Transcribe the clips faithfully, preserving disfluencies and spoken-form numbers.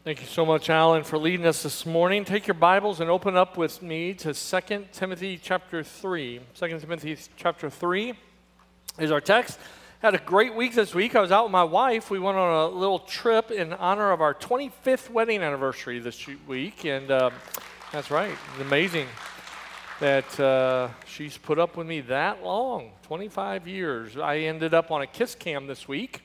Thank you so much, Alan, for leading us this morning. Take your Bibles and open up with me to Second Timothy chapter three. Second Timothy chapter three is our text. Had a great week this week. I was out with my wife. We went on a little trip in honor of our twenty-fifth wedding anniversary this week, and um, that's right. It's amazing that uh, she's put up with me that long, twenty-five years. I ended up on a kiss cam this week.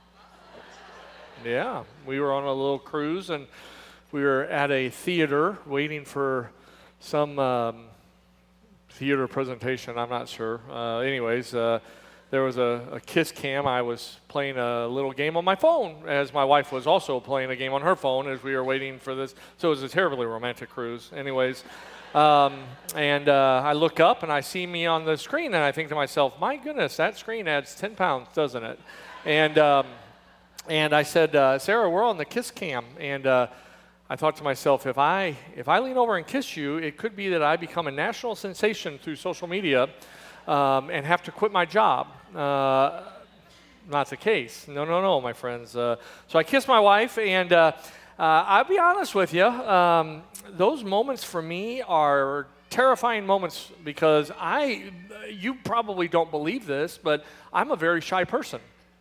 Yeah, we were on a little cruise, and we were at a theater waiting for some um, theater presentation. I'm not sure. Uh, anyways, uh, there was a, a kiss cam. I was playing a little game on my phone, as my wife was also playing a game on her phone as we were waiting for this. So it was a terribly romantic cruise. Anyways, um, and uh, I look up, and I see me on the screen, and I think to myself, my goodness, that screen adds ten pounds, doesn't it? And um, And I said, uh, Sarah, we're on the kiss cam. And uh, I thought to myself, if I if I lean over and kiss you, it could be that I become a national sensation through social media um, and have to quit my job. Uh, not the case. No, no, no, my friends. Uh, so I kissed my wife, and uh, uh, I'll be honest with you, um, those moments for me are terrifying moments because I, you probably don't believe this, but I'm a very shy person.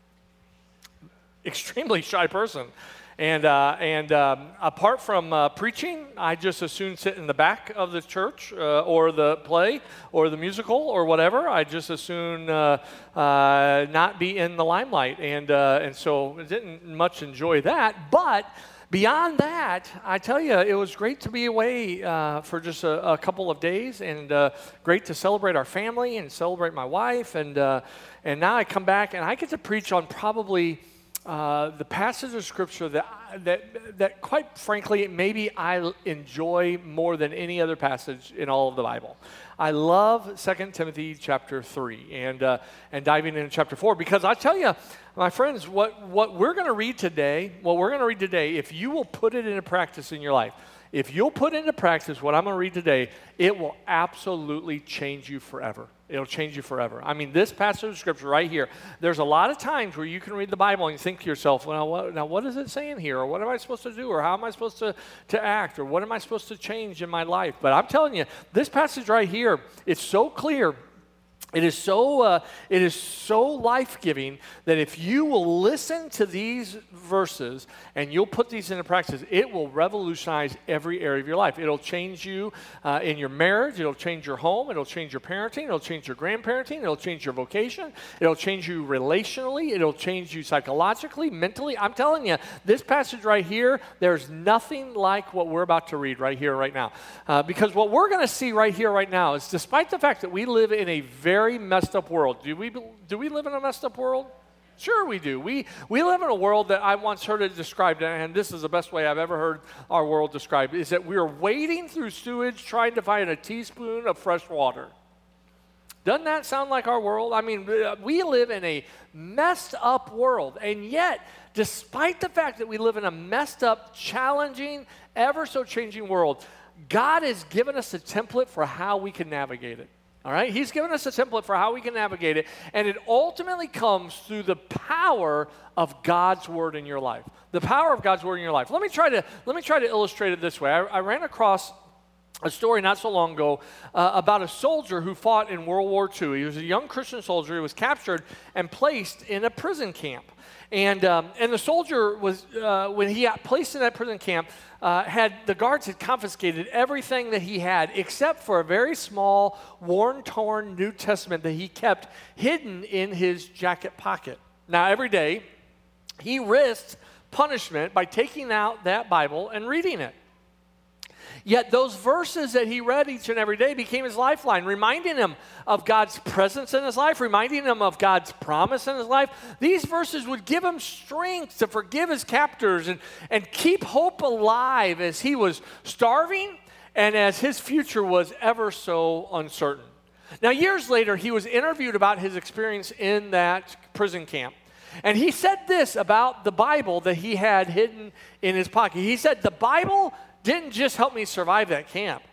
Extremely shy person, and uh, and um, apart from uh, preaching, I just as soon sit in the back of the church uh, or the play or the musical or whatever. I just as soon uh, uh, not be in the limelight, and uh, and so I didn't much enjoy that. But beyond that, I tell you, it was great to be away uh, for just a, a couple of days, and uh, great to celebrate our family and celebrate my wife, and uh, and now I come back and I get to preach on probably Uh, the passage of Scripture that, that, that quite frankly, maybe I enjoy more than any other passage in all of the Bible. I love Second Timothy chapter three and, uh, and diving into chapter four because I tell you, my friends, what, what we're going to read today, what we're going to read today, if you will put it into practice in your life, if you'll put into practice what I'm going to read today, it will absolutely change you forever. It'll change you forever. I mean, this passage of Scripture right here, there's a lot of times where you can read the Bible and you think to yourself, well, what, now what is it saying here? Or what am I supposed to do? Or how am I supposed to, to act? Or what am I supposed to change in my life? But I'm telling you, this passage right here, it's so clear. It is so uh, it is so life-giving that if you will listen to these verses and you'll put these into practice, it will revolutionize every area of your life. It'll change you uh, in your marriage. It'll change your home. It'll change your parenting. It'll change your grandparenting. It'll change your vocation. It'll change you relationally. It'll change you psychologically, mentally. I'm telling you, this passage right here, there's nothing like what we're about to read right here, right now. Uh, because what we're going to see right here, right now is despite the fact that we live in a very Very messed up world. Do we do we live in a messed up world? Sure we do. We we live in a world that I once heard it described, and this is the best way I've ever heard our world described, is that we are wading through sewage trying to find a teaspoon of fresh water. Doesn't that sound like our world? I mean, we live in a messed up world, and yet, despite the fact that we live in a messed up, challenging, ever so changing world, God has given us a template for how we can navigate it. All right, he's given us a template for how we can navigate it, and it ultimately comes through the power of God's word in your life. The power of God's word in your life. Let me try to let me try to illustrate it this way. I, I ran across a story not so long ago uh, about a soldier who fought in World War Two. He was a young Christian soldier. He was captured and placed in a prison camp. And um, and the soldier was, uh, when he got placed in that prison camp, uh, had the guards had confiscated everything that he had except for a very small, worn, torn New Testament that he kept hidden in his jacket pocket. Now, every day, he risked punishment by taking out that Bible and reading it. Yet those verses that he read each and every day became his lifeline, reminding him of God's presence in his life, reminding him of God's promise in his life. These verses would give him strength to forgive his captors and, and keep hope alive as he was starving and as his future was ever so uncertain. Now, years later, he was interviewed about his experience in that prison camp. And he said this about the Bible that he had hidden in his pocket. He said, the Bible didn't just help me survive that camp.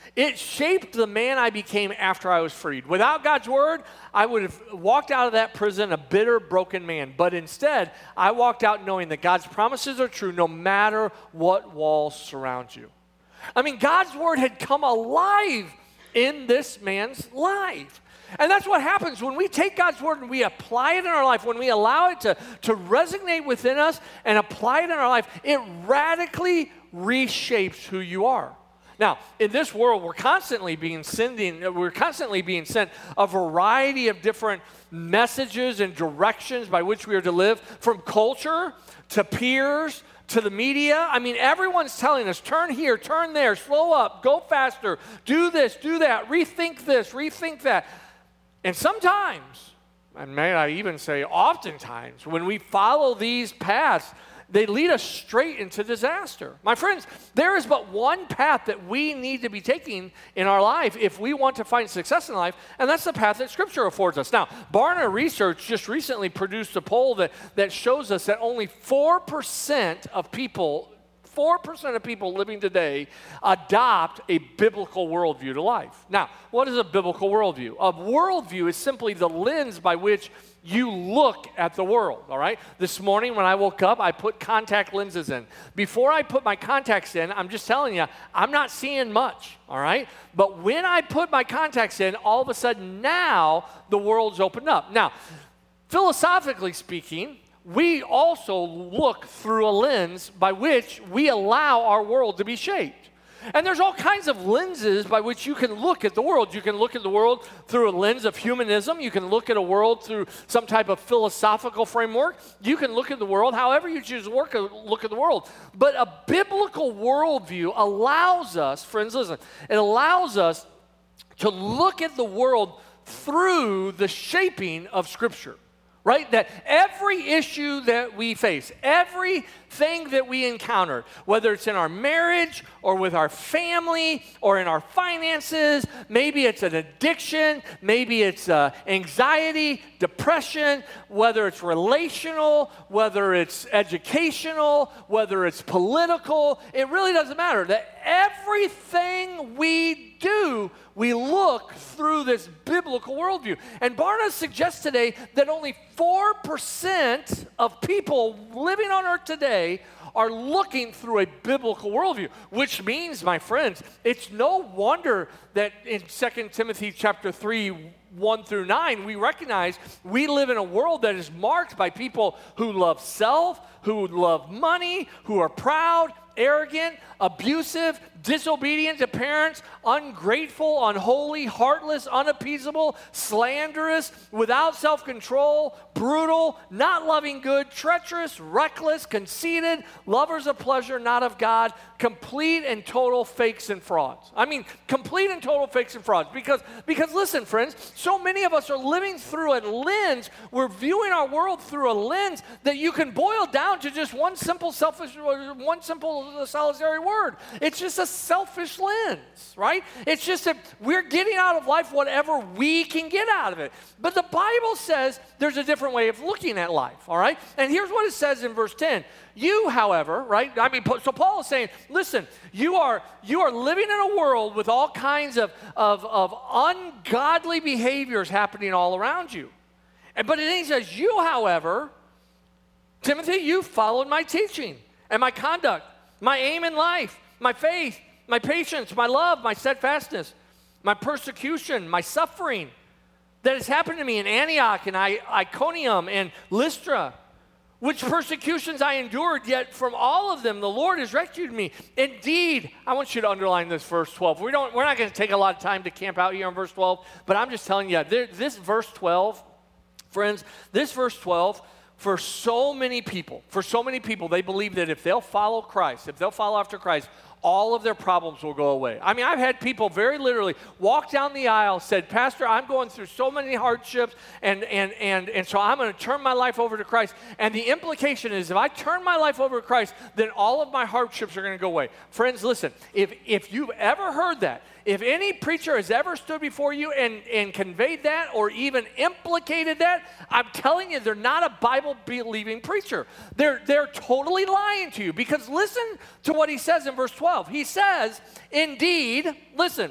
It shaped the man I became after I was freed. Without God's word, I would have walked out of that prison a bitter, broken man. But instead, I walked out knowing that God's promises are true no matter what walls surround you. I mean, God's word had come alive in this man's life. And that's what happens when we take God's word and we apply it in our life, when we allow it to, to resonate within us and apply it in our life, it radically reshapes who you are. Now, in this world, we're constantly being sending, we're constantly being sent a variety of different messages and directions by which we are to live, from culture to peers to the media. I mean, everyone's telling us, turn here, turn there, slow up, go faster, do this, do that, rethink this, rethink that. And sometimes, and may I even say oftentimes, when we follow these paths, they lead us straight into disaster. My friends, there is but one path that we need to be taking in our life if we want to find success in life, and that's the path that Scripture affords us. Now, Barna Research just recently produced a poll that, that shows us that only four percent of people, four percent of people living today adopt a biblical worldview to life. Now, what is a biblical worldview? A worldview is simply the lens by which you look at the world, all right? This morning when I woke up, I put contact lenses in. Before I put my contacts in, I'm just telling you, I'm not seeing much, all right? But when I put my contacts in, all of a sudden now the world's opened up. Now, philosophically speaking, we also look through a lens by which we allow our world to be shaped. And there's all kinds of lenses by which you can look at the world. You can look at the world through a lens of humanism. You can look at a world through some type of philosophical framework. You can look at the world however you choose to work, look at the world. But a biblical worldview allows us, friends, listen, it allows us to look at the world through the shaping of Scripture. Right? That every issue that we face, everything that we encounter, whether it's in our marriage or with our family or in our finances, maybe it's an addiction, maybe it's uh, anxiety, depression, whether it's relational, whether it's educational, whether it's political, it really doesn't matter. That everything we do, we look through this biblical worldview. And Barna suggests today that only four percent of people living on earth today are looking through a biblical worldview, which means, my friends, it's no wonder that in Second Timothy chapter three, one through nine, we recognize we live in a world that is marked by people who love self, who love money, who are proud, arrogant, abusive, disobedient to parents, ungrateful, unholy, heartless, unappeasable, slanderous, without self-control, brutal, not loving good, treacherous, reckless, conceited, lovers of pleasure, not of God, complete and total fakes and frauds. I mean, complete and total fakes and frauds. Because, because listen, friends, so many of us are living through a lens, we're viewing our world through a lens that you can boil down to just one simple selfish, one simple solitary word. It's just a selfish lens, right? It's just that we're getting out of life whatever we can get out of it. But the Bible says there's a different way of looking at life, all right? And here's what it says in verse ten. You, however, right? I mean, so Paul is saying, listen, you are you are living in a world with all kinds of, of, of ungodly behaviors happening all around you. And, but then he says, you, however, Timothy, you followed my teaching and my conduct, my aim in life, my faith, my patience, my love, my steadfastness, my persecution, my suffering that has happened to me in Antioch and I, Iconium and Lystra, which persecutions I endured, yet from all of them the Lord has rescued me. Indeed, I want you to underline this verse twelve. We don't, we're not going to take a lot of time to camp out here on verse twelve, but I'm just telling you, there, this verse twelve, friends, this verse twelve, for so many people, for so many people, they believe that if they'll follow Christ, if they'll follow after Christ, all of their problems will go away. I mean, I've had people very literally walk down the aisle, said, Pastor, I'm going through so many hardships, and and and and so I'm going to turn my life over to Christ. And the implication is if I turn my life over to Christ, then all of my hardships are going to go away. Friends, listen, if if you've ever heard that, if any preacher has ever stood before you and, and conveyed that or even implicated that, I'm telling you, they're not a Bible-believing preacher. They're, they're totally lying to you, because listen to what he says in verse twelve. He says, indeed, listen,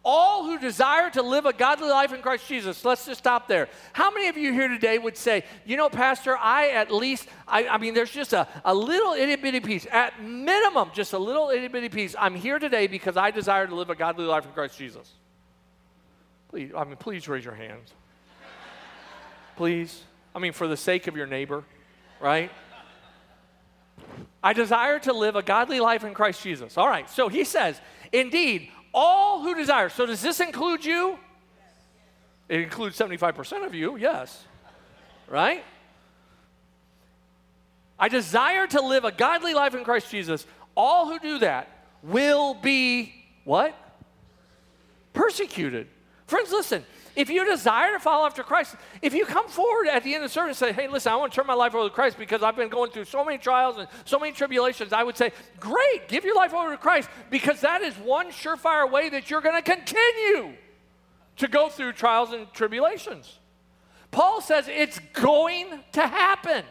all who desire to live a godly life in Christ Jesus. Let's just stop there. How many of you here today would say, you know, Pastor, I at least, I, I mean, there's just a, a little itty-bitty piece, at minimum, just a little itty-bitty piece. I'm here today because I desire to live a godly life in Christ Jesus. Please, I mean, please raise your hands. Please. I mean, for the sake of your neighbor, right? I desire to live a godly life in Christ Jesus. All right, so he says, indeed, all who desire. So does this include you? It includes seventy-five percent of you, yes. Right? I desire to live a godly life in Christ Jesus. All who do that will be what? Persecuted. Friends, listen. If you desire to follow after Christ, if you come forward at the end of the service and say, hey, listen, I want to turn my life over to Christ because I've been going through so many trials and so many tribulations, I would say, great, give your life over to Christ because that is one surefire way that you're going to continue to go through trials and tribulations. Paul says it's going to happen.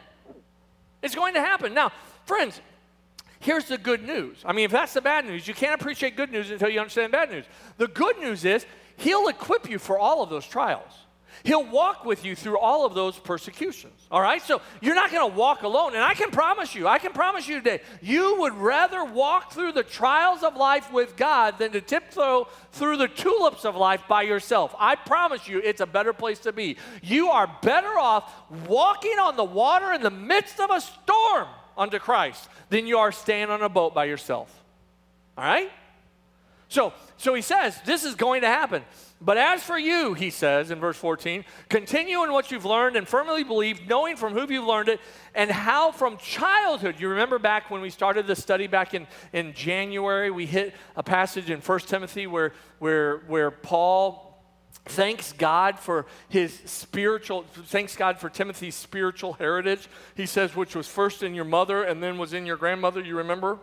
It's going to happen. Now, friends, here's the good news. I mean, if that's the bad news, you can't appreciate good news until you understand bad news. The good news is, He'll equip you for all of those trials. He'll walk with you through all of those persecutions, all right? So you're not going to walk alone. And I can promise you, I can promise you today, you would rather walk through the trials of life with God than to tiptoe through the tulips of life by yourself. I promise you, it's a better place to be. You are better off walking on the water in the midst of a storm unto Christ than you are staying on a boat by yourself, all right? So, so he says, this is going to happen. But as for you, he says in verse fourteen, continue in what you've learned and firmly believe, knowing from whom you've learned it, and how from childhood. You remember back when we started this study back in, in January, we hit a passage in First Timothy where, where, where Paul thanks God for his spiritual, thanks God for Timothy's spiritual heritage. He says, which was first in your mother and then was in your grandmother. You remember?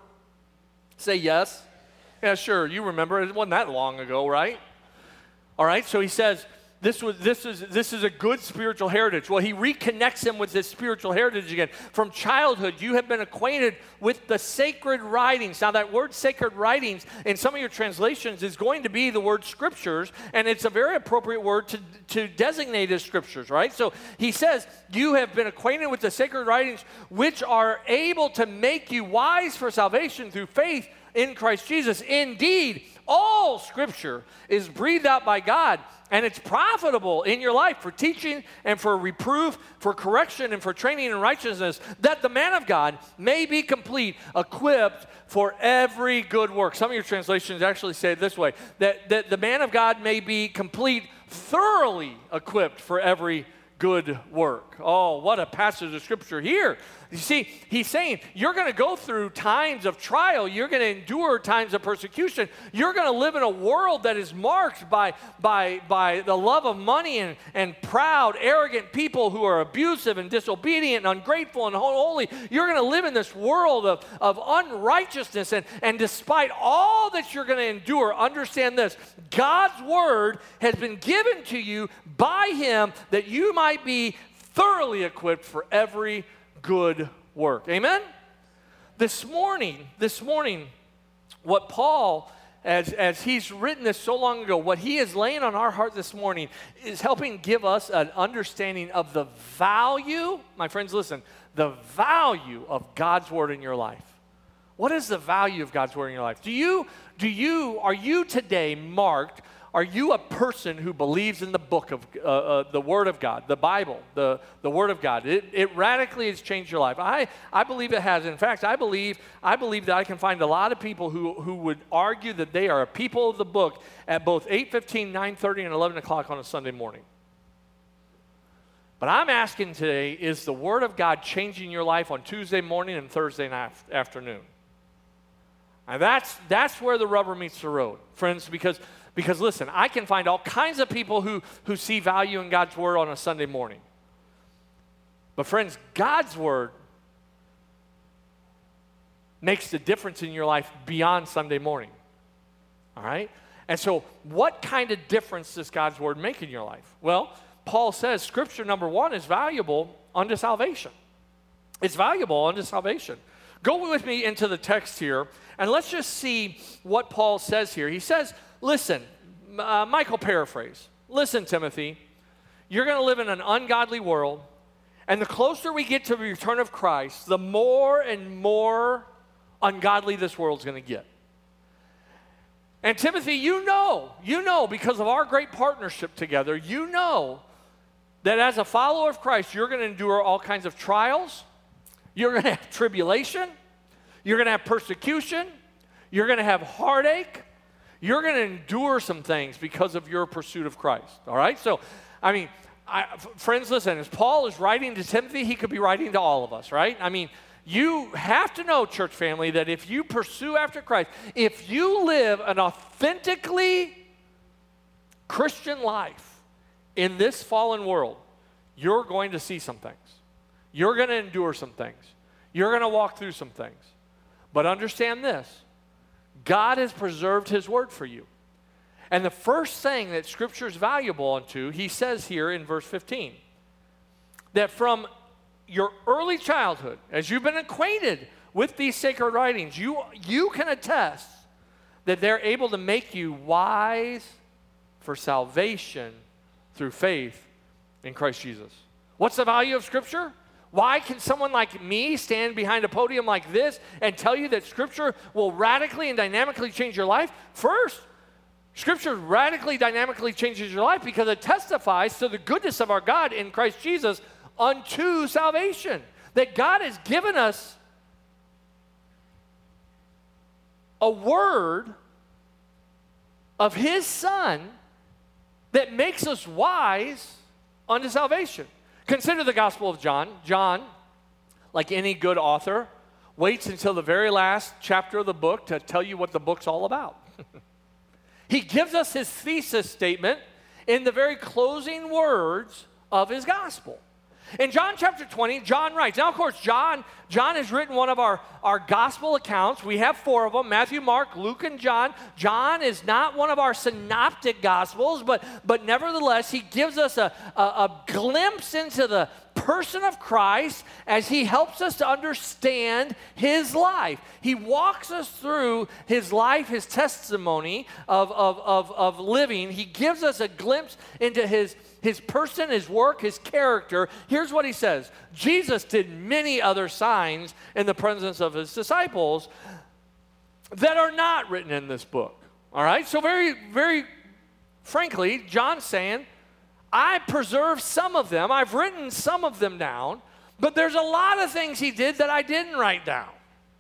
Say yes. Yeah, sure, you remember. It wasn't that long ago, right? All right, so he says, this, was, this, is, this is a good spiritual heritage. Well, he reconnects him with this spiritual heritage again. From childhood, you have been acquainted with the sacred writings. Now, that word sacred writings in some of your translations is going to be the word scriptures, and it's a very appropriate word to, to designate as scriptures, right? So he says, you have been acquainted with the sacred writings, which are able to make you wise for salvation through faith in Christ Jesus. Indeed, all Scripture is breathed out by God, and it's profitable in your life for teaching and for reproof, for correction, and for training in righteousness, that the man of God may be complete, equipped for every good work. Some of your translations actually say it this way, that, that the man of God may be complete, thoroughly equipped for every good work. Oh, what a passage of Scripture here. You see, he's saying you're going to go through times of trial. You're going to endure times of persecution. You're going to live in a world that is marked by, by, by the love of money and, and proud, arrogant people who are abusive and disobedient and ungrateful and unholy. You're going to live in this world of, of unrighteousness. And, and despite all that you're going to endure, understand this. God's word has been given to you by him that you might be thoroughly equipped for every good work. Amen? This morning, this morning, what Paul, as, as he's written this so long ago, what he is laying on our heart this morning is helping give us an understanding of the value, my friends, listen, the value of God's word in your life. What is the value of God's word in your life? Do you, do you, are you today marked? Are you a person who believes in the book of uh, uh, the Word of God, the Bible, the, the Word of God? It, it radically has changed your life. I, I believe it has. In fact, I believe I believe that I can find a lot of people who, who would argue that they are a people of the book at both eight fifteen, nine thirty, and eleven o'clock on a Sunday morning. But I'm asking today, is the Word of God changing your life on Tuesday morning and Thursday night, afternoon? And that's, that's where the rubber meets the road, friends, because Because listen, I can find all kinds of people who, who see value in God's word on a Sunday morning. But friends, God's word makes the difference in your life beyond Sunday morning. All right? And so what kind of difference does God's word make in your life? Well, Paul says Scripture, number one, is valuable unto salvation. It's valuable unto salvation. Go with me into the text here, and let's just see what Paul says here. He says, listen, uh, Michael paraphrase. Listen, Timothy, you're going to live in an ungodly world, and the closer we get to the return of Christ, the more and more ungodly this world's going to get. And Timothy, you know, you know, because of our great partnership together, you know that as a follower of Christ, you're going to endure all kinds of trials. You're going to have tribulation. You're going to have persecution. You're going to have heartache. You're going to endure some things because of your pursuit of Christ. All right? So, I mean, I, f- friends, listen, as Paul is writing to Timothy, he could be writing to all of us, right? I mean, you have to know, church family, that if you pursue after Christ, if you live an authentically Christian life in this fallen world, you're going to see some things. You're going to endure some things. You're going to walk through some things. But understand this, God has preserved his word for you. And the first thing that Scripture is valuable unto, he says here in verse fifteen, that from your early childhood, as you've been acquainted with these sacred writings, you, you can attest that they're able to make you wise for salvation through faith in Christ Jesus. What's the value of Scripture? Why can someone like me stand behind a podium like this and tell you that Scripture will radically and dynamically change your life? First, Scripture radically, dynamically changes your life because it testifies to the goodness of our God in Christ Jesus unto salvation. That God has given us a word of his Son that makes us wise unto salvation. Consider the Gospel of John. John, like any good author, waits until the very last chapter of the book to tell you what the book's all about. He gives us his thesis statement in the very closing words of his gospel. In John chapter twenty, John writes. Now, of course, John, John has written one of our, our gospel accounts. We have four of them, Matthew, Mark, Luke, and John. John is not one of our synoptic gospels, but, but nevertheless, he gives us a, a, a glimpse into the person of Christ as he helps us to understand his life. He walks us through his life, his testimony of, of, of, of living. He gives us a glimpse into his His person, his work, his character. Here's what he says. Jesus did many other signs in the presence of his disciples that are not written in this book. All right? So very, very frankly, John's saying, I preserved some of them. I've written some of them down, but there's a lot of things he did that I didn't write down.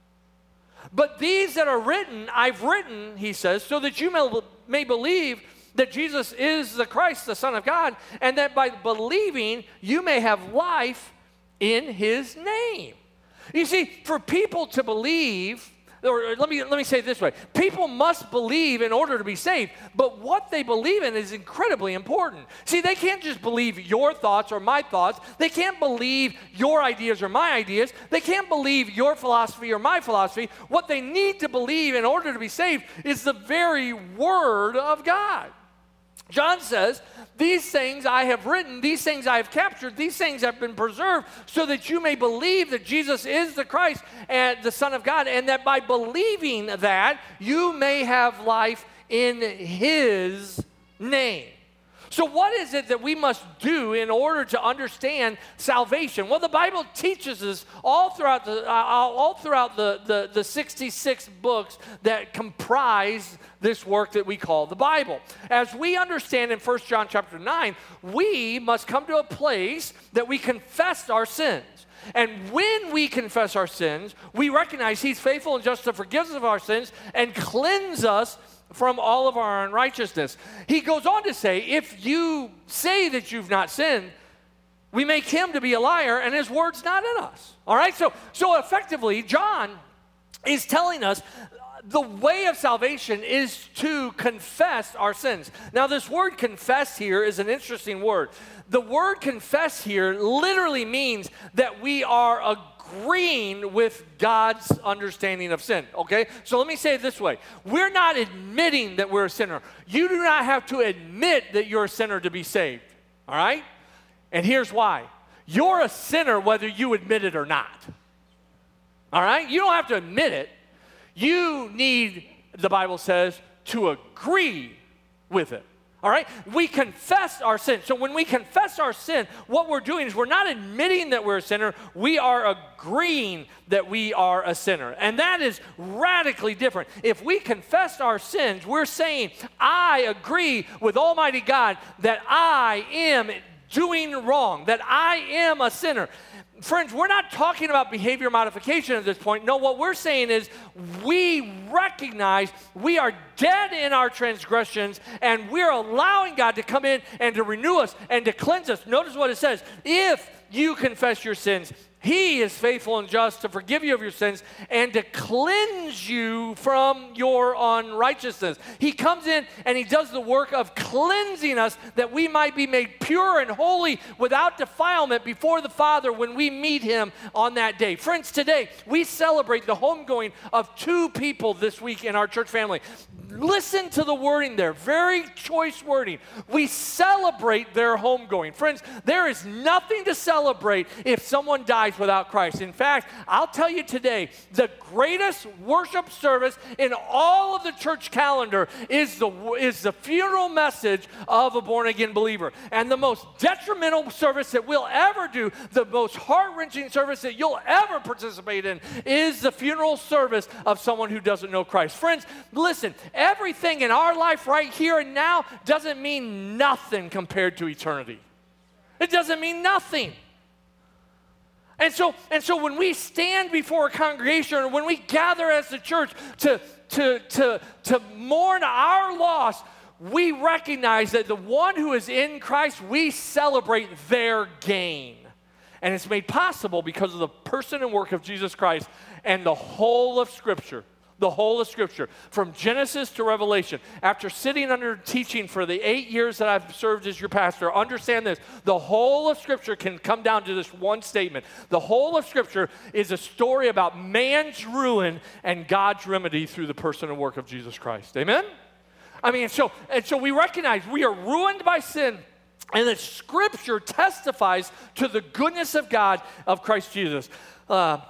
But these that are written, I've written, he says, so that you may, may believe that Jesus is the Christ, the Son of God, and that by believing you may have life in his name. You see, for people to believe, or let me, let me say it this way, people must believe in order to be saved, but what they believe in is incredibly important. See, they can't just believe your thoughts or my thoughts. They can't believe your ideas or my ideas. They can't believe your philosophy or my philosophy. What they need to believe in order to be saved is the very Word of God. John says, these things I have written, these things I have captured, these things have been preserved so that you may believe that Jesus is the Christ and the Son of God, and that by believing that, you may have life in his name. So what is it that we must do in order to understand salvation? Well, the Bible teaches us all throughout the uh, all throughout the, the, the sixty-six books that comprise this work that we call the Bible. As we understand in First John chapter nine, we must come to a place that we confess our sins. And when we confess our sins, we recognize he's faithful and just to forgive us of our sins and cleanse us from all of our unrighteousness. He goes on to say, if you say that you've not sinned, we make him to be a liar and his word's not in us. All right? So, so effectively, John is telling us the way of salvation is to confess our sins. Now, this word confess here is an interesting word. The word confess here literally means that we are agreeing with God's understanding of sin, okay? So let me say it this way. We're not admitting that we're a sinner. You do not have to admit that you're a sinner to be saved, all right? And here's why. You're a sinner whether you admit it or not, all right? You don't have to admit it. You need, the Bible says, to agree with it. All right? We confess our sin. So when we confess our sin, what we're doing is we're not admitting that we're a sinner. We are agreeing that we are a sinner. And that is radically different. If we confess our sins, we're saying, I agree with Almighty God that I am doing wrong, that I am a sinner. Friends, we're not talking about behavior modification at this point. No, what we're saying is we recognize we are dead in our transgressions and we're allowing God to come in and to renew us and to cleanse us. Notice what it says. If you confess your sins, He is faithful and just to forgive you of your sins and to cleanse you from your unrighteousness. He comes in and He does the work of cleansing us that we might be made pure and holy without defilement before the Father when we meet Him on that day. Friends, today we celebrate the homegoing of two people this week in our church family. Listen to the wording there, very choice wording. We celebrate their homegoing. Friends, there is nothing to celebrate if someone dies without Christ. In fact, I'll tell you today, the greatest worship service in all of the church calendar is the, is the funeral message of a born-again believer. And the most detrimental service that we'll ever do, the most heart-wrenching service that you'll ever participate in, is the funeral service of someone who doesn't know Christ. Friends, listen, everything in our life right here and now doesn't mean nothing compared to eternity. It doesn't mean nothing. And so, and so when we stand before a congregation or when we gather as the church to, to, to, to mourn our loss, we recognize that the one who is in Christ, we celebrate their gain. And it's made possible because of the person and work of Jesus Christ and the whole of Scripture. The whole of Scripture, from Genesis to Revelation. After sitting under teaching for the eight years that I've served as your pastor, understand this. The whole of Scripture can come down to this one statement. The whole of Scripture is a story about man's ruin and God's remedy through the person and work of Jesus Christ. Amen? I mean, so, and so we recognize we are ruined by sin, and that Scripture testifies to the goodness of God, of Christ Jesus. Uh,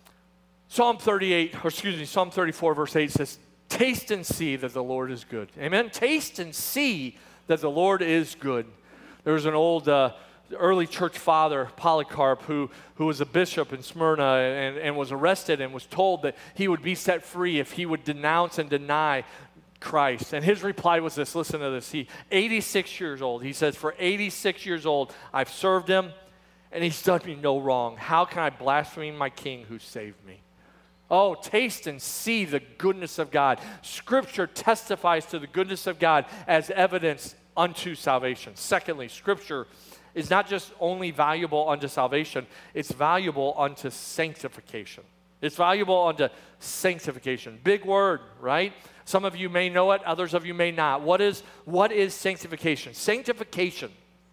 Psalm thirty-eight, or excuse me, Psalm thirty-four, verse eight says, taste and see that the Lord is good. Amen? Taste and see that the Lord is good. There was an old uh, early church father, Polycarp, who, who was a bishop in Smyrna and, and was arrested and was told that he would be set free if he would denounce and deny Christ. And his reply was this, listen to this. He, eighty-six years old, he says, for eighty-six years old, I've served him and he's done me no wrong. How can I blaspheme my king who saved me? Oh, taste and see the goodness of God. Scripture testifies to the goodness of God as evidence unto salvation. Secondly, Scripture is not just only valuable unto salvation, it's valuable unto sanctification. It's valuable unto sanctification. Big word, right? Some of you may know it, others of you may not. What is, what is sanctification? Sanctification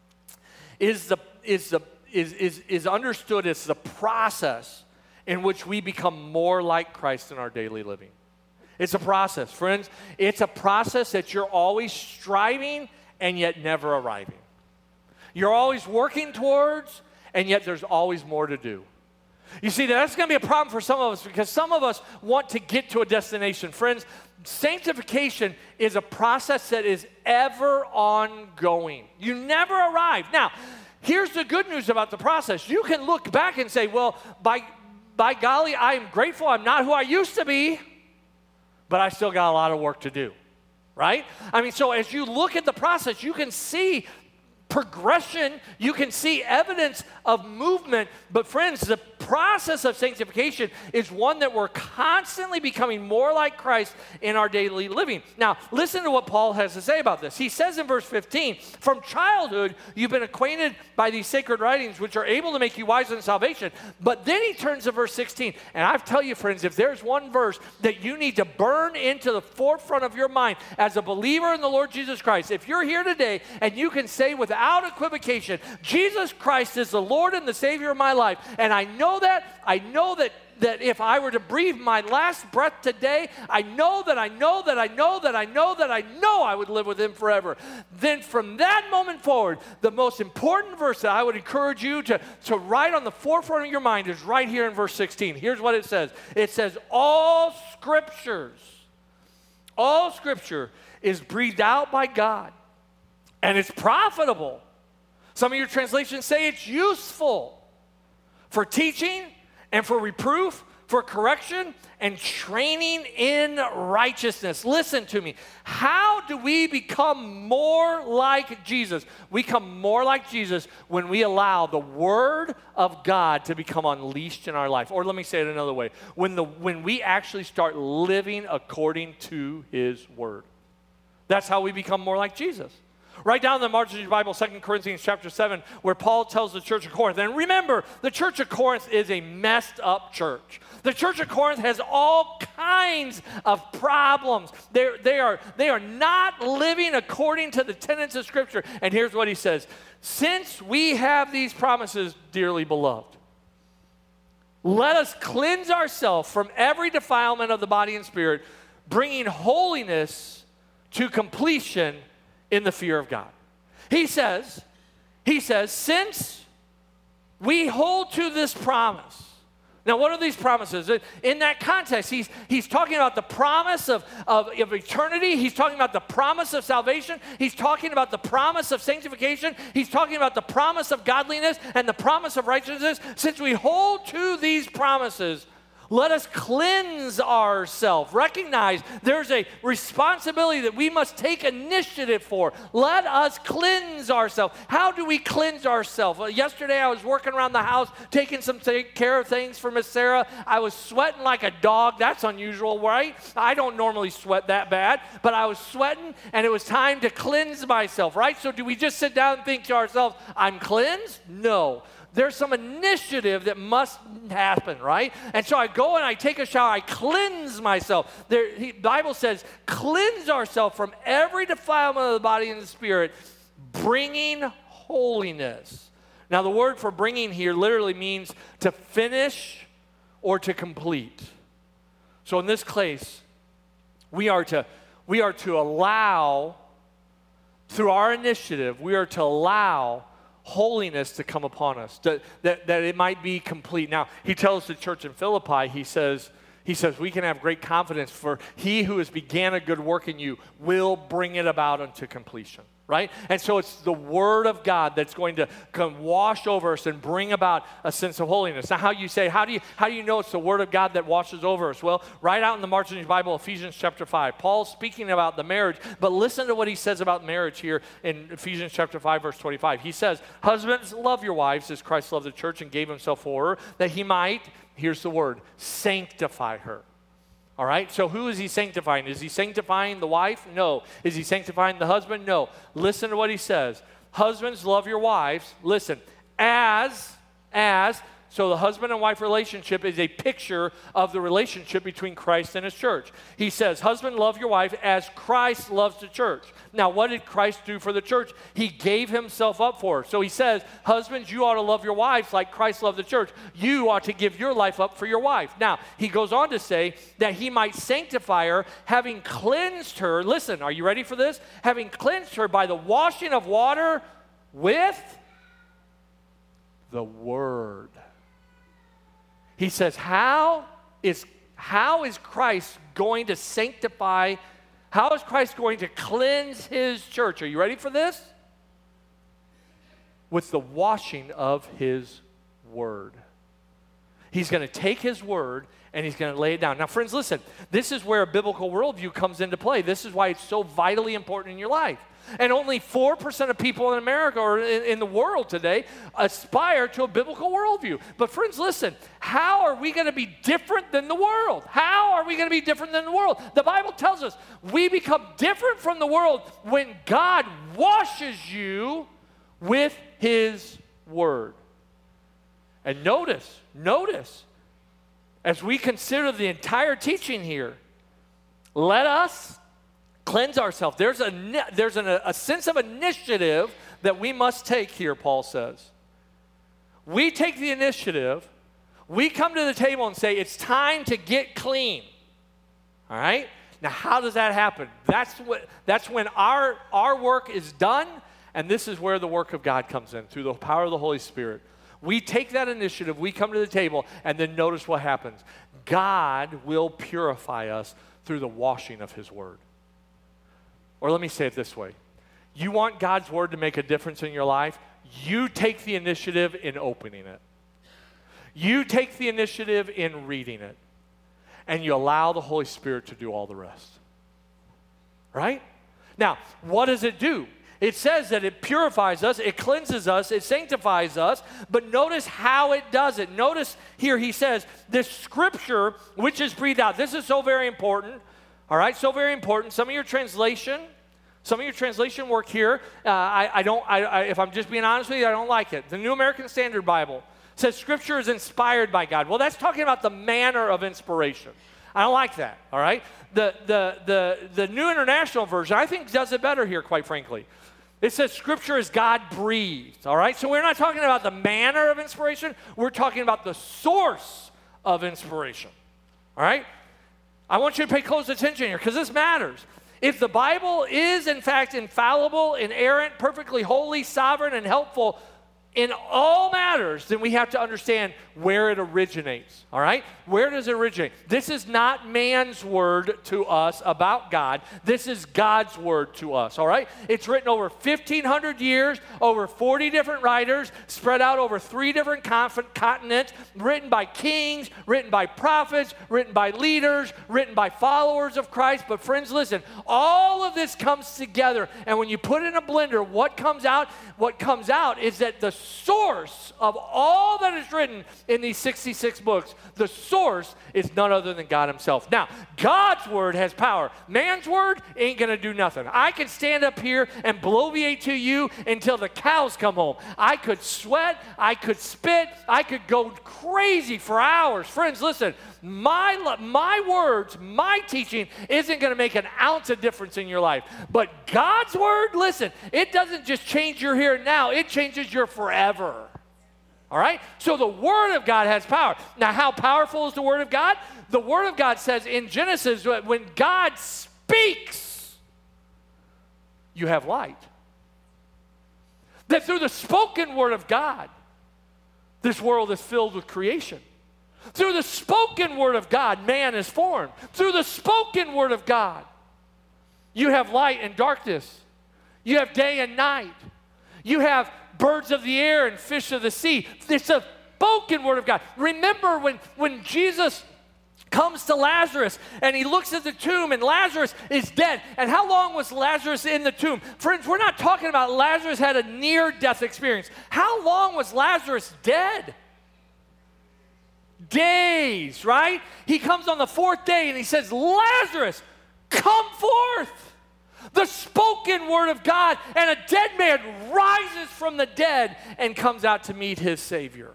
is, the, is, the, is, is, is understood as the process in which we become more like Christ in our daily living. It's a process, friends. It's a process that you're always striving and yet never arriving. You're always working towards, and yet there's always more to do. You see, that's going to be a problem for some of us because some of us want to get to a destination. Friends, sanctification is a process that is ever ongoing. You never arrive. Now, here's the good news about the process. You can look back and say, well, by By golly, I am grateful I'm not who I used to be, but I still got a lot of work to do, right? I mean, so as you look at the process, you can see progression, you can see evidence of movement, but friends, the process of sanctification is one that we're constantly becoming more like Christ in our daily living. Now, listen to what Paul has to say about this. He says in verse fifteen, from childhood, you've been acquainted by these sacred writings, which are able to make you wise in salvation. But then he turns to verse sixteen, and I tell you, friends, if there's one verse that you need to burn into the forefront of your mind as a believer in the Lord Jesus Christ, if you're here today and you can say without equivocation, Jesus Christ is the Lord and the Savior of my life, and I know that, I know that that if I were to breathe my last breath today, I know that I know that I know that I know that I know I would live with him forever. Then from that moment forward, the most important verse that I would encourage you to, to write on the forefront of your mind is right here in verse sixteen. Here's what it says. It says, all scriptures All Scripture is breathed out by God, and it's profitable. Some of your translations say it's useful for teaching and for reproof, for correction, and training in righteousness. Listen to me. How do we become more like Jesus? We come more like Jesus when we allow the Word of God to become unleashed in our life. Or let me say it another way. When, the, when we actually start living according to His Word. That's how we become more like Jesus. Write down in the margin of your Bible, Second Corinthians chapter seven, where Paul tells the church of Corinth. And remember, the church of Corinth is a messed up church. The church of Corinth has all kinds of problems. They're, they are, they are not living according to the tenets of Scripture. And here's what he says. Since we have these promises, dearly beloved, let us cleanse ourselves from every defilement of the body and spirit, bringing holiness to completion in the fear of God. He says, he says, since we hold to this promise. Now, what are these promises? In that context, he's, he's talking about the promise of, of, of eternity. He's talking about the promise of salvation. He's talking about the promise of sanctification. He's talking about the promise of godliness and the promise of righteousness. Since we hold to these promises, let us cleanse ourselves. Recognize there's a responsibility that we must take initiative for. Let us cleanse ourselves. How do we cleanse ourselves? Well, yesterday I was working around the house, taking some take care of things for Miss Sarah. I was sweating like a dog. That's unusual, right? I don't normally sweat that bad, but I was sweating, and it was time to cleanse myself, right? So do we just sit down and think to ourselves, I'm cleansed? No. There's some initiative that must happen, right? And so I go and I take a shower. I cleanse myself. There, the Bible says, cleanse ourselves from every defilement of the body and the spirit, bringing holiness. Now, the word for bringing here literally means to finish or to complete. So in this case, we are to, we are to allow, through our initiative, we are to allow holiness to come upon us, that, that, that it might be complete. Now, he tells the church in Philippi, he says, he says, we can have great confidence, for he who has began a good work in you will bring it about unto completion, right? And so it's the Word of God that's going to come wash over us and bring about a sense of holiness. Now, how you say, how do you, how do you know it's the Word of God that washes over us? Well, right out in the margin of your Bible, Ephesians chapter five. Paul's speaking about the marriage, but listen to what he says about marriage here in Ephesians chapter five, verse twenty-five. He says, husbands, love your wives as Christ loved the church and gave himself for her, that he might, here's the word, sanctify her. All right, so who is he sanctifying? Is he sanctifying the wife? No. Is he sanctifying the husband? No. Listen to what he says. Husbands, love your wives. Listen, as, as, so the husband and wife relationship is a picture of the relationship between Christ and his church. He says, husband, love your wife as Christ loves the church. Now, what did Christ do for the church? He gave himself up for her. So he says, husbands, you ought to love your wives like Christ loved the church. You ought to give your life up for your wife. Now, he goes on to say that he might sanctify her, having cleansed her. Listen, are you ready for this? Having cleansed her by the washing of water with the word. He says, how is, how is Christ going to sanctify, how is Christ going to cleanse his church? Are you ready for this? With the washing of his word. He's going to take his word and he's going to lay it down. Now, friends, listen, this is where a biblical worldview comes into play. This is why it's so vitally important in your life. And only four percent of people in America or in, in the world today aspire to a biblical worldview. But friends, listen, how are we going to be different than the world? How are we going to be different than the world? The Bible tells us we become different from the world when God washes you with his word. And notice, notice, as we consider the entire teaching here, let us cleanse ourselves. There's, a, there's an, a sense of initiative that we must take here, Paul says. We take the initiative. We come to the table and say, it's time to get clean. All right? Now, how does that happen? That's, what, that's when our, our work is done, and this is where the work of God comes in, through the power of the Holy Spirit. We take that initiative, we come to the table, and then notice what happens. God will purify us through the washing of his word. Or let me say it this way. You want God's word to make a difference in your life? You take the initiative in opening it. You take the initiative in reading it. And you allow the Holy Spirit to do all the rest. Right? Now, what does it do? It says that it purifies us, it cleanses us, it sanctifies us, but notice how it does it. Notice here he says, this scripture which is breathed out. This is so very important, all right, so very important. Some of your translation, some of your translation work here, uh, I, I don't, I, I, if I'm just being honest with you, I don't like it. The New American Standard Bible says scripture is inspired by God. Well, that's talking about the manner of inspiration. I don't like that, all right? The, the, the, the New International Version, I think, does it better here, quite frankly. It says scripture is God-breathed, all right? So we're not talking about the manner of inspiration. We're talking about the source of inspiration, all right? I want you to pay close attention here because this matters. If the Bible is, in fact, infallible, inerrant, perfectly holy, sovereign, and helpful in all matters, then we have to understand where it originates, all right? Where does it originate? This is not man's word to us about God. This is God's word to us, all right? It's written over fifteen hundred years, over forty different writers, spread out over three different conf- continents, written by kings, written by prophets, written by leaders, written by followers of Christ. But friends, listen, all of this comes together, and when you put it in a blender, what comes out? What comes out is that the source of all that is written in these sixty-six books, the source is none other than God himself. Now, God's word has power. Man's word ain't going to do nothing. I can stand up here and bloviate to you until the cows come home. I could sweat. I could spit. I could go crazy for hours. Friends, listen, my, my words, my teaching isn't going to make an ounce of difference in your life. But God's word, listen, it doesn't just change your here and now. It changes your forever. All right? So the Word of God has power. Now, how powerful is the Word of God? The Word of God says in Genesis, when God speaks, you have light. That through the spoken Word of God, this world is filled with creation. Through the spoken Word of God, man is formed. Through the spoken Word of God, you have light and darkness. You have day and night. You have birds of the air and fish of the sea. It's a spoken word of God. Remember when, when Jesus comes to Lazarus and he looks at the tomb and Lazarus is dead. And how long was Lazarus in the tomb? Friends, we're not talking about Lazarus had a near-death experience. How long was Lazarus dead? Days, right? He comes on the fourth day and he says, Lazarus, come forth. The spoken word of God, and a dead man rises from the dead and comes out to meet his Savior.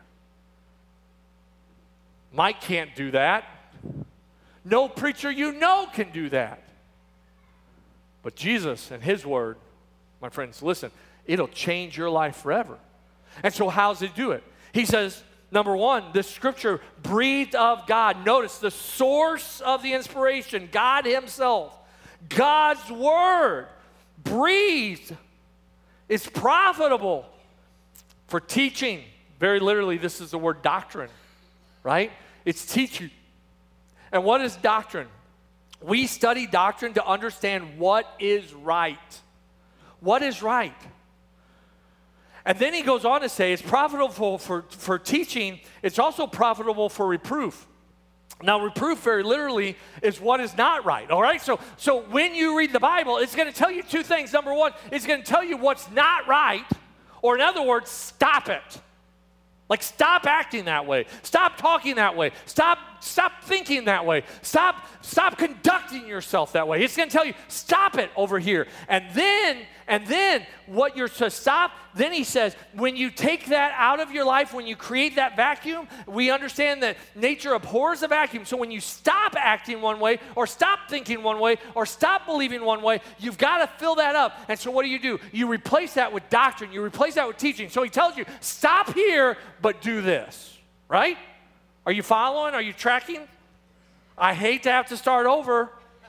Mike can't do that. No preacher you know can do that. But Jesus and his word, my friends, listen, it'll change your life forever. And so how does he do it? He says, number one, the scripture breathed of God. Notice the source of the inspiration, God himself. God's word, breathed, is profitable for teaching. Very literally, this is the word doctrine, right? It's teaching. And what is doctrine? We study doctrine to understand what is right. What is right? And then he goes on to say it's profitable for, for teaching. It's also profitable for reproof. Now, reproof very literally is what is not right, all right? So, so when you read the Bible, it's going to tell you two things. Number one, it's going to tell you what's not right, or in other words, stop it. Like, stop acting that way. Stop talking that way. Stop, stop thinking that way. Stop, stop conducting yourself that way. It's going to tell you, stop it over here. And then, and then what you're to stop, then he says, when you take that out of your life, when you create that vacuum, we understand that nature abhors a vacuum. So when you stop acting one way, or stop thinking one way, or stop believing one way, you've got to fill that up. And so what do you do? You replace that with doctrine. You replace that with teaching. So he tells you, stop here, but do this, right? Are you following? Are you tracking? I hate to have to start over.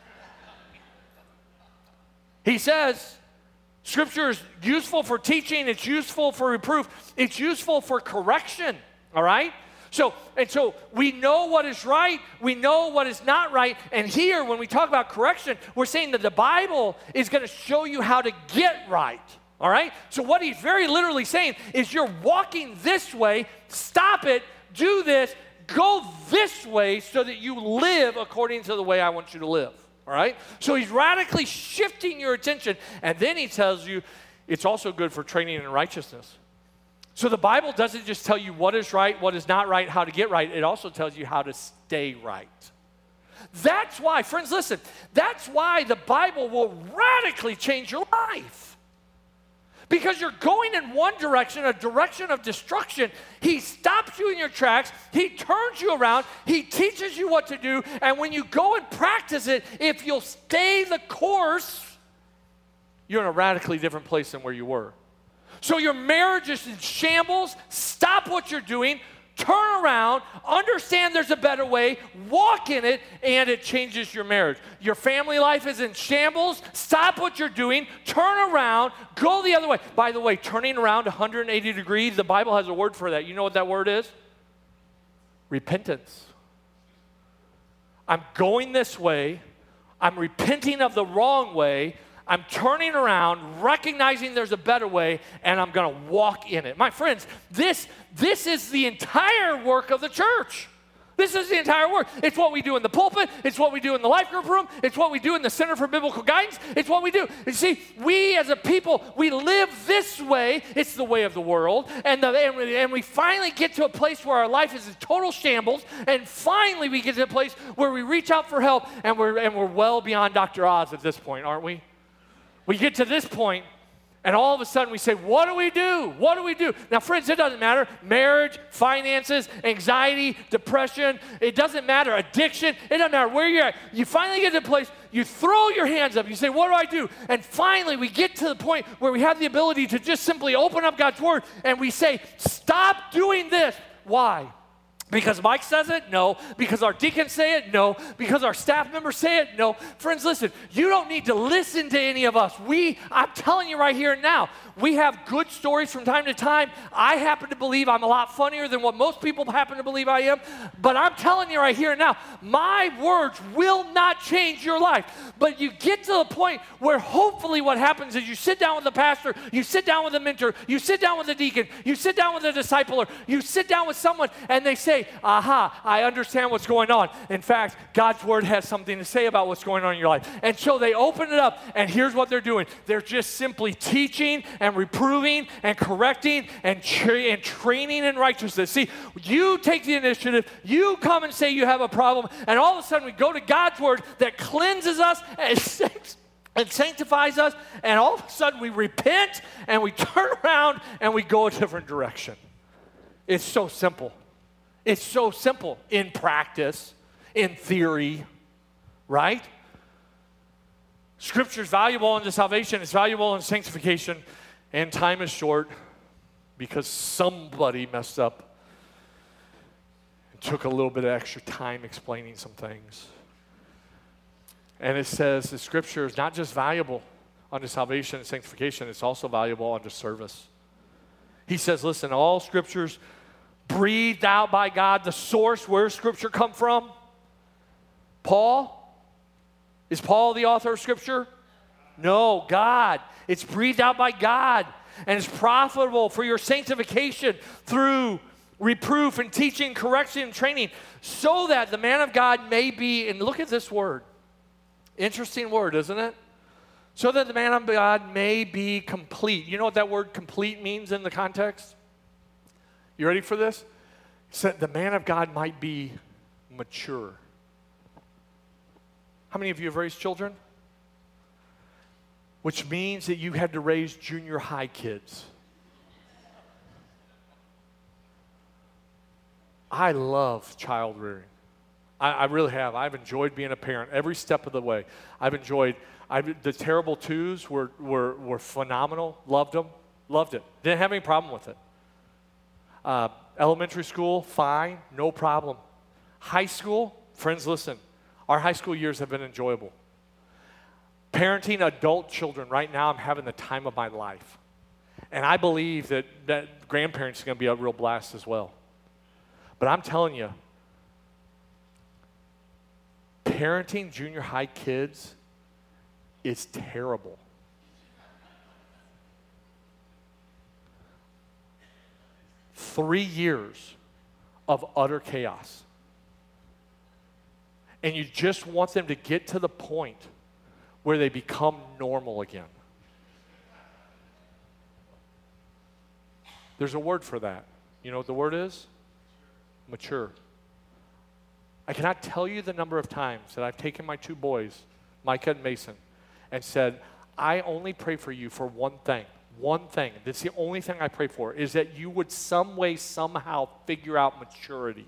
He says, Scripture is useful for teaching. It's useful for reproof. It's useful for correction, all right? So, and so we know what is right, we know what is not right, and here when we talk about correction, we're saying that the Bible is going to show you how to get right, all right? So what he's very literally saying is you're walking this way, stop it, do this, go this way so that you live according to the way I want you to live, all right? So he's radically shifting your attention, and then he tells you it's also good for training in righteousness. So the Bible doesn't just tell you what is right, what is not right, how to get right. It also tells you how to stay right. That's why, friends, listen, that's why the Bible will radically change your life. Because you're going in one direction, a direction of destruction. He stops you in your tracks. He turns you around. He teaches you what to do. And when you go and practice it, if you'll stay the course, you're in a radically different place than where you were. So your marriage is in shambles. Stop what you're doing. Turn around. Understand there's a better way. Walk in it, and it changes your marriage. Your family life is in shambles. Stop what you're doing. Turn around. Go the other way. By the way, turning around one hundred eighty degrees, the Bible has a word for that. You know what that word is? Repentance. I'm going this way. I'm repenting of the wrong way. I'm turning around, recognizing there's a better way, and I'm going to walk in it. My friends, this, this is the entire work of the church. This is the entire work. It's what we do in the pulpit. It's what we do in the life group room. It's what we do in the Center for Biblical Guidance. It's what we do. You see, we as a people, we live this way. It's the way of the world. And, the, and, we, and we finally get to a place where our life is in total shambles. And finally we get to a place where we reach out for help, and we're, and we're well beyond Doctor Oz at this point, aren't we? We get to this point, and all of a sudden we say, what do we do? What do we do? Now, friends, it doesn't matter. Marriage, finances, anxiety, depression, it doesn't matter. Addiction, it doesn't matter where you're at. You finally get to a place, you throw your hands up. You say, what do I do? And finally, we get to the point where we have the ability to just simply open up God's Word, and we say, stop doing this. Why? Because Mike says it? No. Because our deacons say it? No. Because our staff members say it? No. Friends, listen, you don't need to listen to any of us. We, I'm telling you right here and now, we have good stories from time to time. I happen to believe I'm a lot funnier than what most people happen to believe I am. But I'm telling you right here and now, my words will not change your life. But you get to the point where hopefully what happens is you sit down with the pastor, you sit down with a mentor, you sit down with a deacon, you sit down with a discipler, you sit down with someone, and they say, aha, I understand what's going on. In fact, God's Word has something to say about what's going on in your life. And so they open it up, and here's what they're doing. They're just simply teaching and reproving and correcting and, tra- and training in righteousness. See, you take the initiative, you come and say you have a problem, and all of a sudden we go to God's Word that cleanses us and sanctifies and sanctifies us, and all of a sudden we repent and we turn around and we go a different direction. It's so simple. It's so simple in practice, in theory, right? Scripture is valuable unto salvation, it's valuable in sanctification, and time is short because somebody messed up and took a little bit of extra time explaining some things. And it says the Scripture is not just valuable unto salvation and sanctification, it's also valuable unto service. He says, listen, all Scriptures breathed out by God. The source, where Scripture come from? Paul? Is Paul the author of Scripture? No, God. It's breathed out by God, and it's profitable for your sanctification through reproof and teaching, correction, and training, so that the man of God may be, and look at this word. Interesting word, isn't it? So that the man of God may be complete. You know what that word complete means in the context? You ready for this? So the man of God might be mature. How many of you have raised children? Which means that you had to raise junior high kids. I love child rearing. I, I really have. I've enjoyed being a parent every step of the way. I've enjoyed, I've, the terrible twos were, were, were phenomenal. Loved them. Loved it. Didn't have any problem with it. Uh, elementary school, fine, no problem. High school, friends, listen, our high school years have been enjoyable. Parenting adult children, right now I'm having the time of my life. And I believe that, that grandparents are going to be a real blast as well. But I'm telling you, parenting junior high kids is terrible. Three years of utter chaos. And you just want them to get to the point where they become normal again. There's a word for that. You know what the word is? Mature. I cannot tell you the number of times that I've taken my two boys, Micah and Mason, and said, I only pray for you for one thing. One thing. That's the only thing I pray for, is that you would some way, somehow figure out maturity.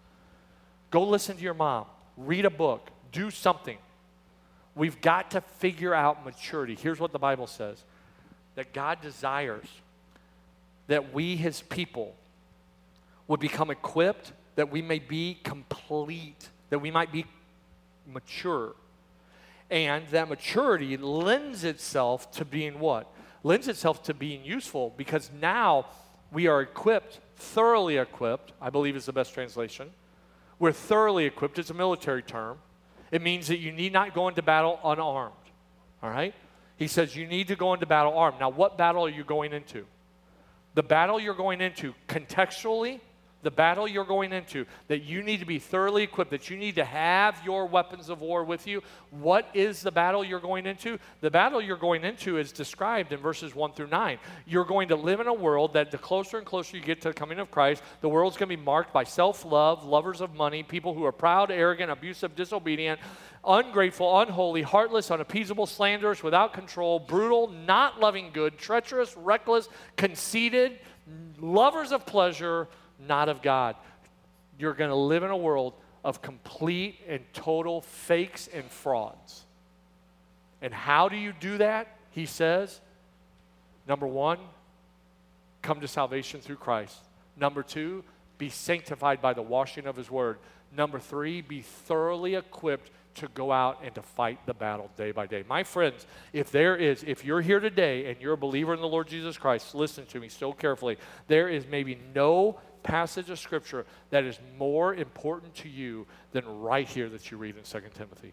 Go listen to your mom. Read a book. Do something. We've got to figure out maturity. Here's what the Bible says. That God desires that we, his people, would become equipped, that we may be complete, that we might be mature. And that maturity lends itself to being what? Lends itself to being useful, because now we are equipped, thoroughly equipped, I believe is the best translation. We're thoroughly equipped. It's a military term. It means that you need not go into battle unarmed, all right? He says you need to go into battle armed. Now, what battle are you going into? The battle you're going into, contextually, the battle you're going into, that you need to be thoroughly equipped, that you need to have your weapons of war with you. What is the battle you're going into? The battle you're going into is described in verses one through nine. You're going to live in a world that the closer and closer you get to the coming of Christ, the world's going to be marked by self-love, lovers of money, people who are proud, arrogant, abusive, disobedient, ungrateful, unholy, heartless, unappeasable, slanderous, without control, brutal, not loving good, treacherous, reckless, conceited, lovers of pleasure, not of God. You're going to live in a world of complete and total fakes and frauds. And how do you do that? He says, number one, come to salvation through Christ. Number two, be sanctified by the washing of his word. Number three, be thoroughly equipped to go out and to fight the battle day by day. My friends, if there is, if you're here today and you're a believer in the Lord Jesus Christ, listen to me so carefully. There is maybe no passage of Scripture that is more important to you than right here that you read in Second Timothy.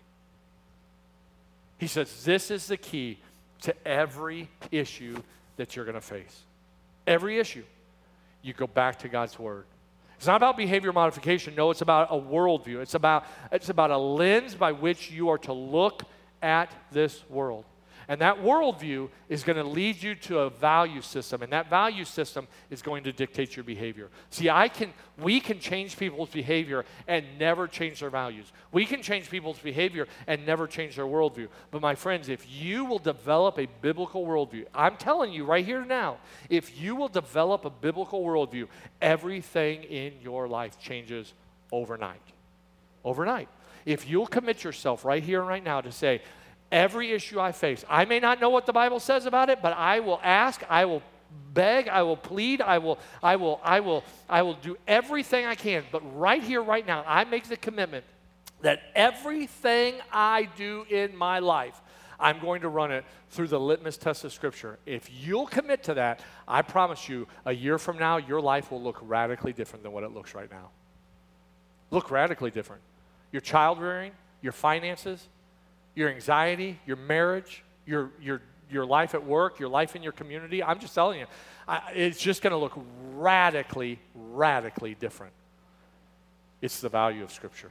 He says this is the key to every issue that you're going to face. Every issue. You go back to God's Word. It's not about behavior modification. No, it's about a worldview. It's about, it's about a lens by which you are to look at this world. And that worldview is going to lead you to a value system, and that value system is going to dictate your behavior. See, I can, we can change people's behavior and never change their values. We can change people's behavior and never change their worldview. But my friends, if you will develop a biblical worldview, I'm telling you right here now, if you will develop a biblical worldview, everything in your life changes overnight. Overnight. If you'll commit yourself right here and right now to say, every issue I face, I may not know what the Bible says about it, but I will ask, I will beg, I will plead, I will, I will, I will, I will do everything I can. But right here, right now, I make the commitment that everything I do in my life, I'm going to run it through the litmus test of Scripture. If you'll commit to that, I promise you, a year from now, your life will look radically different than what it looks right now. Look radically different. Your child rearing, your finances, your anxiety, your marriage, your your your life at work, your life in your community. I'm just telling you, I, it's just going to look radically, radically different. It's the value of Scripture.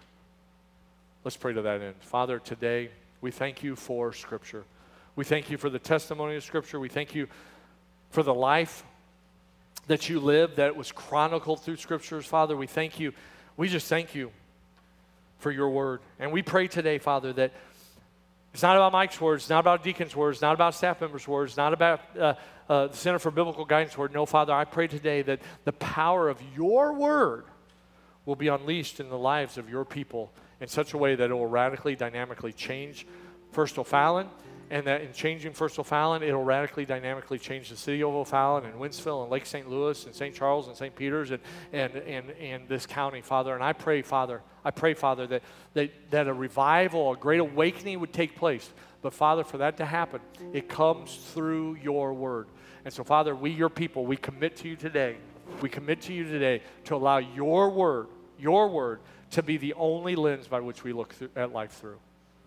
Let's pray to that end. Father, today we thank you for Scripture. We thank you for the testimony of Scripture. We thank you for the life that you lived, that was chronicled through Scriptures. Father, we thank you. We just thank you for your word. And we pray today, Father, that it's not about Mike's words, it's not about Deacon's words, it's not about staff members' words, it's not about uh, uh, the Center for Biblical Guidance word. No, Father, I pray today that the power of your word will be unleashed in the lives of your people in such a way that it will radically, dynamically change First O'Fallon, and that in changing First O'Fallon, it will radically, dynamically change the city of O'Fallon and Wentzville and Lake Saint Louis and Saint Charles and Saint Peter's and, and, and, and this county, Father. And I pray, Father, I pray, Father, that, that, that a revival, a great awakening would take place. But, Father, for that to happen, it comes through your word. And so, Father, we, your people, we commit to you today We commit to you today to allow your word, your word, to be the only lens by which we look through, at life through.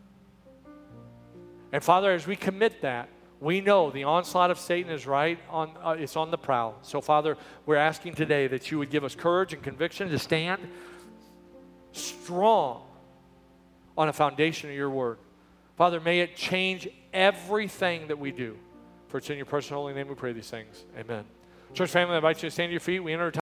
And Father, as we commit that, we know the onslaught of Satan is right on, uh, it's on the prowl. So Father, we're asking today that you would give us courage and conviction to stand strong on a foundation of your word. Father, may it change everything that we do. For it's in your personal holy name we pray these things. Amen. Church family, I invite you to stand to your feet. We enter a time